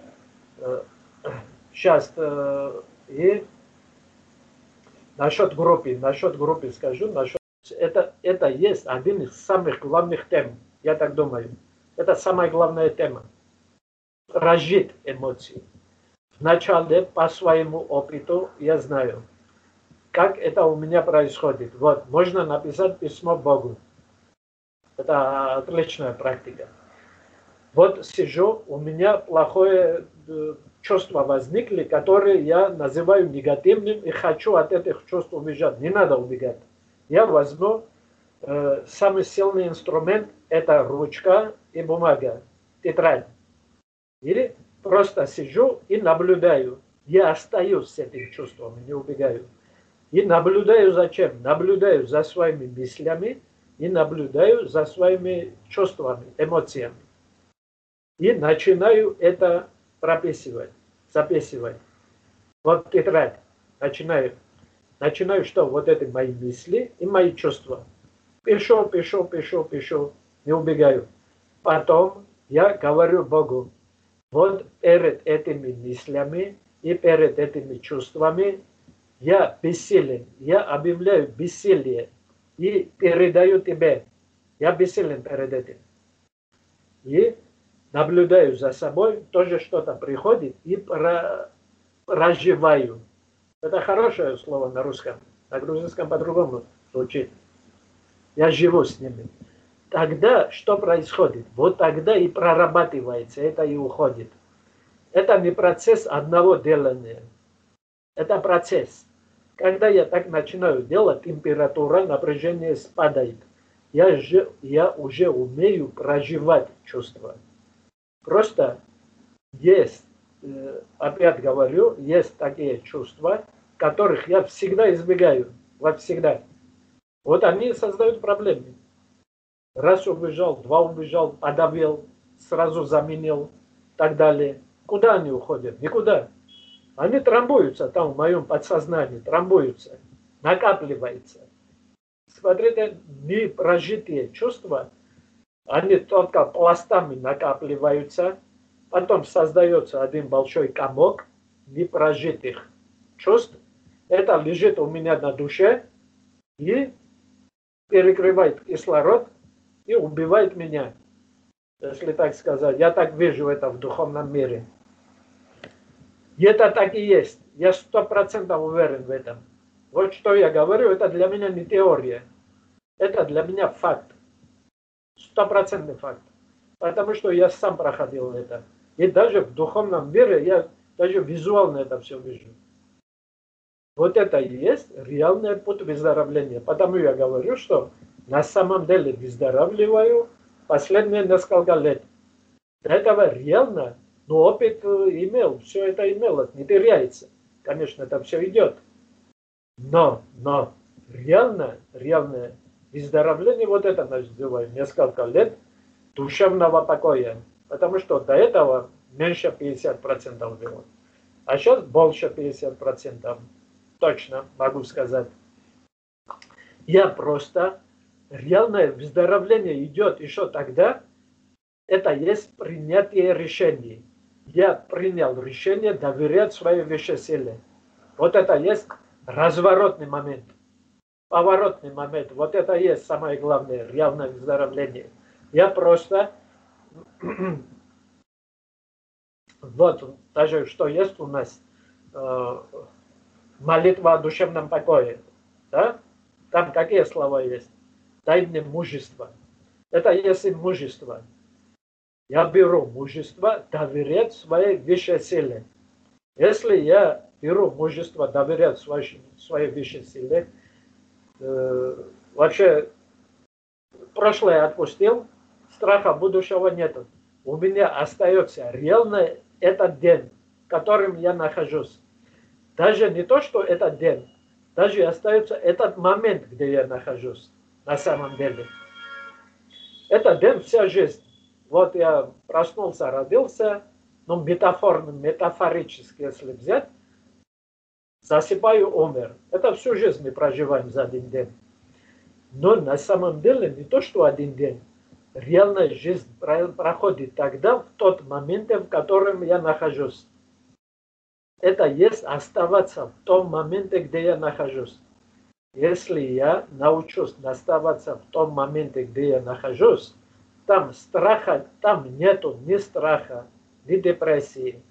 Сейчас и насчет группы скажу. Это есть один из самых главных тем, я так думаю. Это самая главная тема. Разжить эмоции. Вначале по своему опыту я знаю, как это у меня происходит. Вот, можно написать письмо Богу. Это отличная практика. Вот сижу, у меня плохое чувство возникли, которые я называю негативным и хочу от этих чувств убежать. Не надо убегать. Я возьму самый сильный инструмент, это ручка и бумага, тетрадь. Или просто сижу и наблюдаю. Я остаюсь с этим чувством, не убегаю. И наблюдаю зачем? Наблюдаю за своими мыслями и наблюдаю за своими чувствами, эмоциями. И начинаю это прописывать, записывать. Вот тетрадь. Начинаю, что вот это мои мысли и мои чувства. Пишу, не убегаю. Потом я говорю Богу, вот перед этими мыслями и перед этими чувствами я бессилен, я объявляю бессилие и передаю тебе. Я бессилен перед этим. И наблюдаю за собой, тоже что-то приходит и проживаю. Это хорошее слово на русском. На грузинском по-другому звучит. Я живу с ними. Тогда что происходит? Вот тогда и прорабатывается, это и уходит. Это не процесс одного делания. Это процесс. Когда я так начинаю делать, температура, напряжение спадает. Я уже умею проживать чувства. Просто есть, опять говорю, есть такие чувства, которых я всегда избегаю. Всегда. Вот они создают проблемы. Раз убежал, два убежал, подавил, сразу заменил, так далее. Куда они уходят? Никуда. Они трамбуются там в моем подсознании, трамбуются, накапливаются. Смотрите, непрожитые чувства, они только пластами накапливаются, потом создается один большой комок непрожитых чувств. Это лежит у меня на душе и перекрывает кислород и убивает меня, если так сказать. Я так вижу это в духовном мире. И это так и есть. Я 100% уверен в этом. Вот что я говорю, это для меня не теория. Это для меня факт. 100% факт. Потому что я сам проходил это. И даже в духовном мире я даже визуально это все вижу. Вот это и есть реальный путь выздоровления. Потому я говорю, что на самом деле выздоравливаю последние несколько лет. До этого реально, но опыт имел, все это имело, не теряется. Конечно, это все идет. Но реальное выздоровление, вот это называю, несколько лет душевного покоя. Потому что до этого меньше 50% было. А сейчас больше 50%. Точно могу сказать. Я просто, реальное выздоровление идет еще тогда, это есть принятие решений. Я принял решение доверять своей высшей силе. Вот это есть разворотный момент. Поворотный момент. Вот это есть самое главное, реальное выздоровление. Я просто... Вот даже что есть у нас молитва о душевном покое. Да? Там какие слова есть? Дай мне мужество. Это есть и мужество. Я беру мужество доверять своей высшей силе. Если я беру мужество доверять своей высшей силе, вообще прошлое отпустил, страха будущего нету. У меня остается реально этот день, в котором я нахожусь. Даже не то, что этот день, даже остается этот момент, где я нахожусь на самом деле. Это день, вся жизнь. Вот я проснулся, родился, ну, метафорически, если взять, засыпаю, умер. Это всю жизнь мы проживаем за один день. Но на самом деле не то, что один день. Реальная жизнь проходит тогда, в тот момент, в котором я нахожусь. Это есть оставаться в том моменте, где я нахожусь. Если я научусь оставаться в том моменте, где я нахожусь, там страха, там нету ни страха, ни депрессии,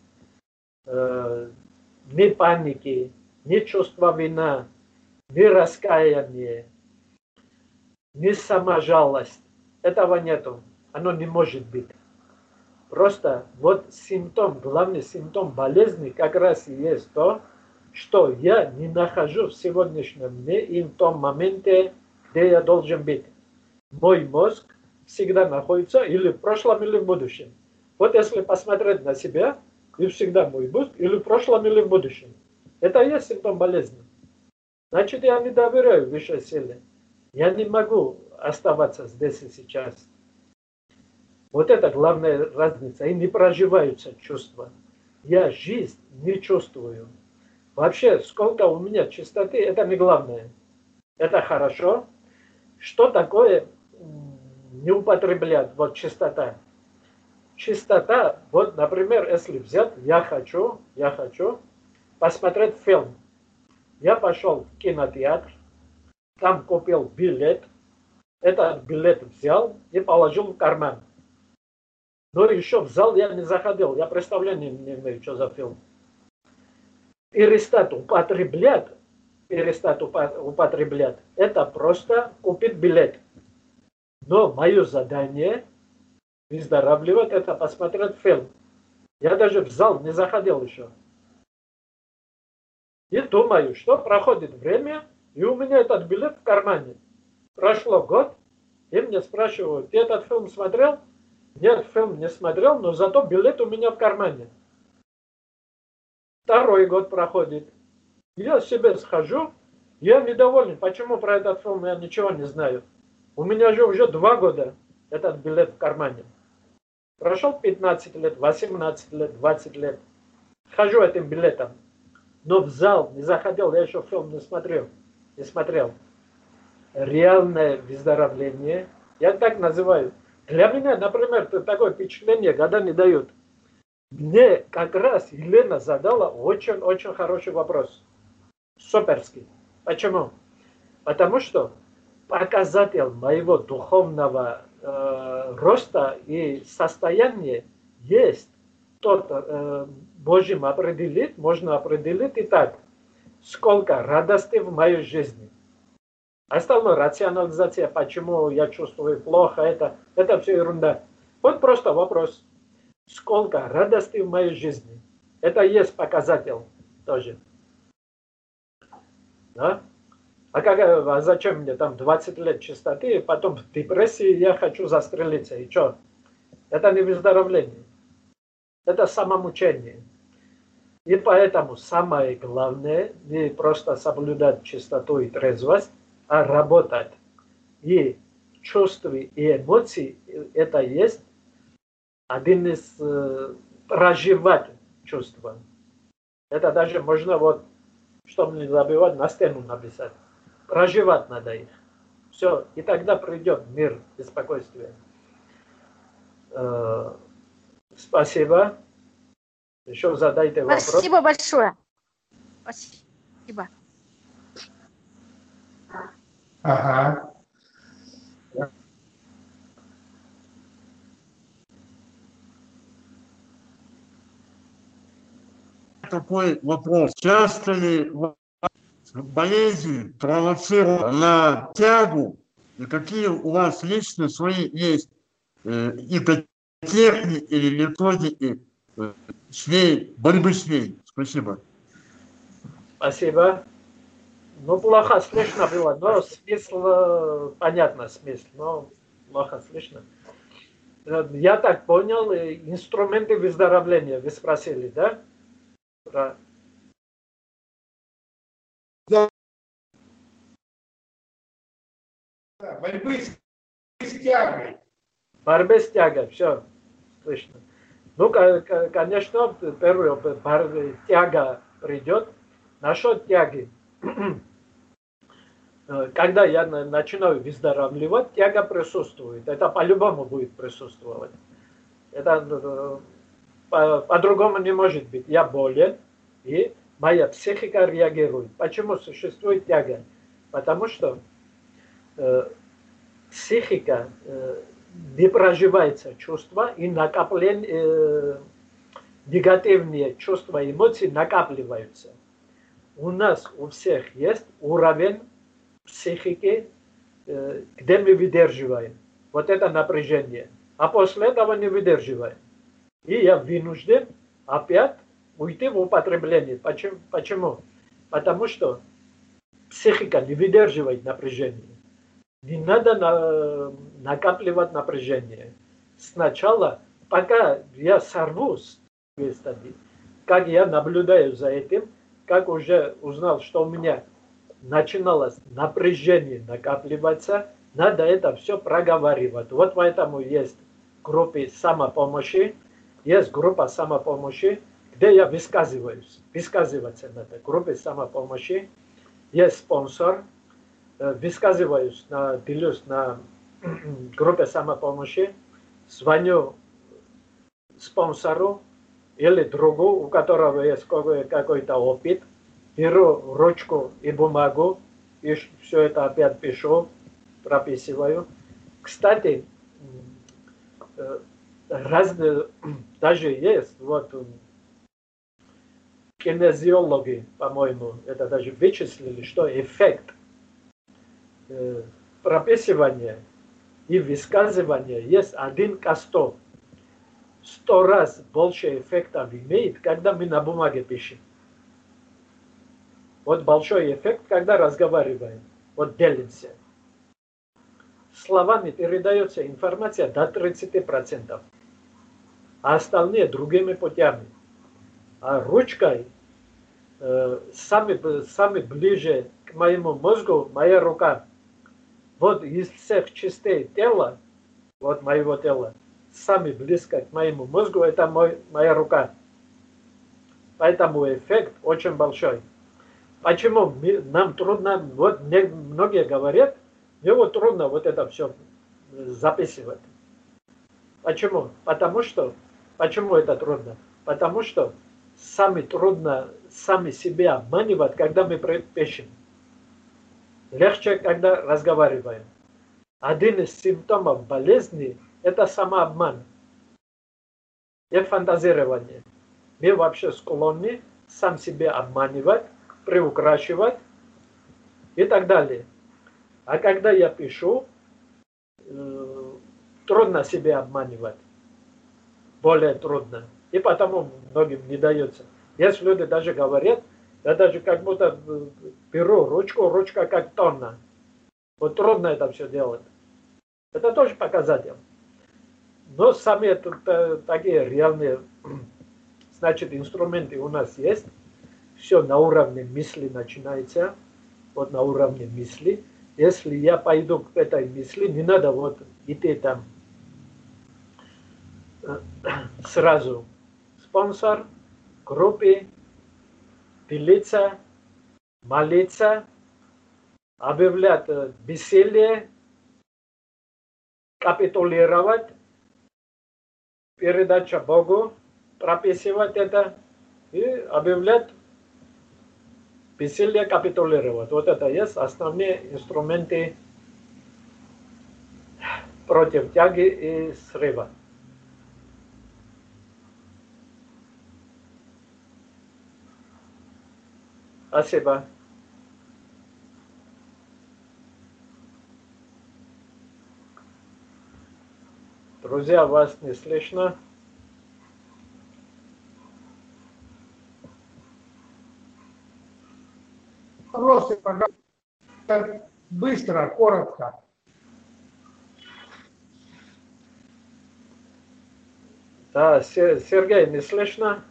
ни паники, ни чувства вины, ни раскаяния, ни саможалость. Этого нету. Оно не может быть. Просто вот симптом, главный симптом болезни как раз и есть то, что я не нахожусь в сегодняшнем дне и в том моменте, где я должен быть. Мой мозг всегда находится или в прошлом, или в будущем. Вот если посмотреть на себя, и всегда мой мозг или в прошлом, или в будущем. Это и есть симптом болезни. Значит, я не доверяю высшей силе. Я не могу оставаться здесь и сейчас. Вот это главная разница. И не проживаются чувства. Я жизнь не чувствую. Вообще, сколько у меня чистоты, это не главное. Это хорошо. Что такое не употреблять? Вот чистота. Чистота, вот, например, если взять, я хочу посмотреть фильм. Я пошел в кинотеатр, там купил билет, этот билет взял и положил в карман. Но еще в зал я не заходил. Я представления не имею, что за фильм. Перестать употреблять, это просто купить билет. Но мое задание выздоравливать, это посмотреть фильм. Я даже в зал не заходил еще. И думаю, что проходит время, и у меня этот билет в кармане. Прошло год, и мне спрашивают, ты этот фильм смотрел? Нет, фильм не смотрел, но зато билет у меня в кармане. Второй год проходит. Я себе схожу, я недоволен. Почему про этот фильм я ничего не знаю? У меня же уже 2 года этот билет в кармане. Прошел 15 лет, 18 лет, 20 лет. Хожу этим билетом. Но в зал не заходил, я еще фильм не смотрел. Реальное выздоровление, я так называю. Для меня, например, такое впечатление года не дают. Мне как раз Елена задала очень-очень хороший вопрос. Суперский. Почему? Потому что показатель моего духовного роста и состояния есть. Тот можем определить, можно определить и так. Сколько радости в моей жизни. Остальное рационализация, почему я чувствую плохо, это все ерунда. Вот просто вопрос. Сколько радости в моей жизни. Это есть показатель тоже. Да? А зачем мне там 20 лет чистоты, потом в депрессии я хочу застрелиться. И что? Это не выздоровление. Это самомучение. И поэтому самое главное не просто соблюдать чистоту и трезвость, а работать. И чувства и эмоции это есть один из проживать чувства. Это даже можно вот, чтобы не забывать, на стену написать. Проживать надо их. Все, и тогда придет мир и спокойствие. Спасибо. Еще задайте вопрос. Спасибо большое. Спасибо. Ага. Такой вопрос. Часто ли болезнь провоцирует на тягу? И какие у вас лично свои есть и техники или методики с ней, борьбы с ней? Спасибо. Спасибо. Ну, плохо слышно было, но смысл, понятно, смысл, но плохо слышно. Я так понял, инструменты выздоровления вы спросили, да? Да. Борьбы с тягой. Борьба с тягой, все слышно. Ну, конечно, первая тяга придет. Насчет тяги. Когда я начинаю выздоравливать, тяга присутствует. Это по-любому будет присутствовать. Это по-другому не может быть. Я болен, и моя психика реагирует. Почему существует тяга? Потому что психика не проживается чувства, и накопление, негативные чувства и эмоции накапливаются. У нас у всех есть уровень психики, где мы выдерживаем вот это напряжение. А после этого не выдерживаем. И я вынужден опять уйти в употребление. Почему? Потому что психика не выдерживает напряжение. Не надо накапливать напряжение. Сначала, пока я сорвусь, как я наблюдаю за этим, как уже узнал, что у меня начиналось напряжение накапливаться, надо это все проговаривать. Вот поэтому есть группы самопомощи, есть группа самопомощи, где я высказываться надо. Группе самопомощи, есть спонсор, высказываюсь, делюсь на группе самопомощи, звоню спонсору или другу, у которого есть какой-то опыт, беру ручку и бумагу, и все это опять пишу, прописываю. Кстати, разные, даже есть, вот, кинезиологи, по-моему, это даже вычислили, что эффект прописывания и высказывания есть 1 к 100. 100 раз больше эффектов имеет, когда мы на бумаге пишем. Вот большой эффект, когда разговариваем, вот делимся. Словами передается информация до 30%, а остальные другими путями. А ручкой самый ближе к моему мозгу моя рука. Вот из всех частей тела, вот моего тела, самый близко к моему мозгу это моя рука. Поэтому эффект очень большой. Почему нам трудно, вот многие говорят, мне вот трудно вот это все записывать. Почему? Почему это трудно? Потому что самое трудно сами себя обманывать, когда мы пишем. Легче, когда разговариваем. Один из симптомов болезни – это самообман и фантазирование. Мы вообще склонны сам себя обманывать, приукрашивать и так далее. А когда я пишу, трудно себя обманывать. Более трудно. И потому многим не дается. Есть люди даже говорят, я даже как будто беру ручку, ручка как тонна. Вот трудно это все делать. Это тоже показатель. Но сами такие реальные, значит, инструменты у нас есть. Все на уровне мысли начинается. Вот на уровне мысли. Если я пойду к этой мысли, не надо вот идти там сразу. Спонсор, группы, делиться, молиться, объявлять веселье, капитулировать, передача Богу, прописывать это и объявлять веселье, капитулировать. Вот это есть основные инструменты против тяги и срыва. Спасибо. Друзья, вас не слышно. Вопросы, пожалуйста, быстро, коротко. Да, Сергей, не слышно?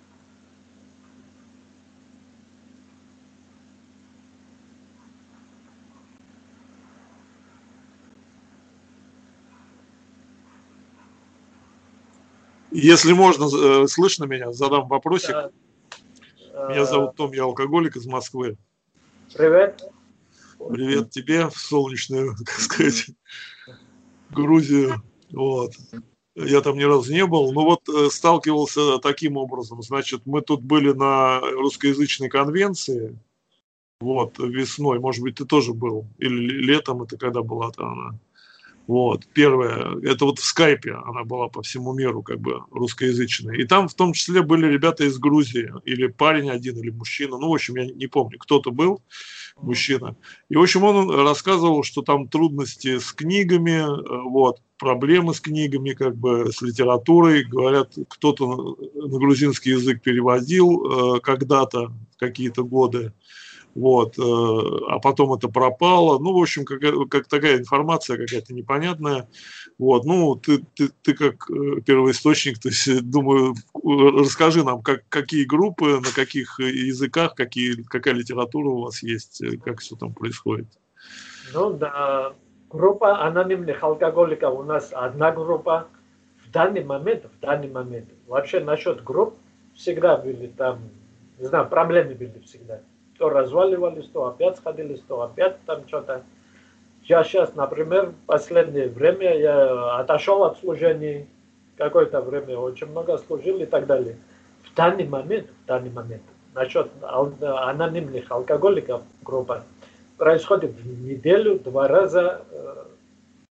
Если можно, слышно меня, задам вопросик. Да. Меня зовут Том, я алкоголик из Москвы. Привет. Привет тебе в солнечную, так сказать, Грузию. Вот. Я там ни разу не был, но вот сталкивался таким образом. Значит, мы тут были на русскоязычной конвенции, вот, весной, может быть, ты тоже был, или летом, это когда была-то она. Вот, первая, это вот в скайпе она была по всему миру, как бы, русскоязычная. И там в том числе были ребята из Грузии, или парень один, или мужчина, ну, в общем, я не помню, кто-то был, мужчина. И, в общем, он рассказывал, что там трудности с книгами, вот, проблемы с книгами, как бы, с литературой. Говорят, кто-то на грузинский язык переводил когда-то, какие-то годы. Вот, а потом это пропало. Ну, в общем, как такая информация какая-то непонятная. Вот, ну, ты как первоисточник, то есть, думаю, расскажи нам, какие группы, на каких языках, какая литература у вас есть, как все там происходит. Ну, да, группа анонимных алкоголиков у нас одна группа. В данный момент, вообще насчет групп всегда были там, не знаю, проблемы были всегда. То разваливались, то опять сходились, то опять там что-то. Я сейчас, например, в последнее время я отошел от служения, какое-то время очень много служил и так далее. В данный момент, насчет анонимных алкоголиков группа происходит в неделю 2 раза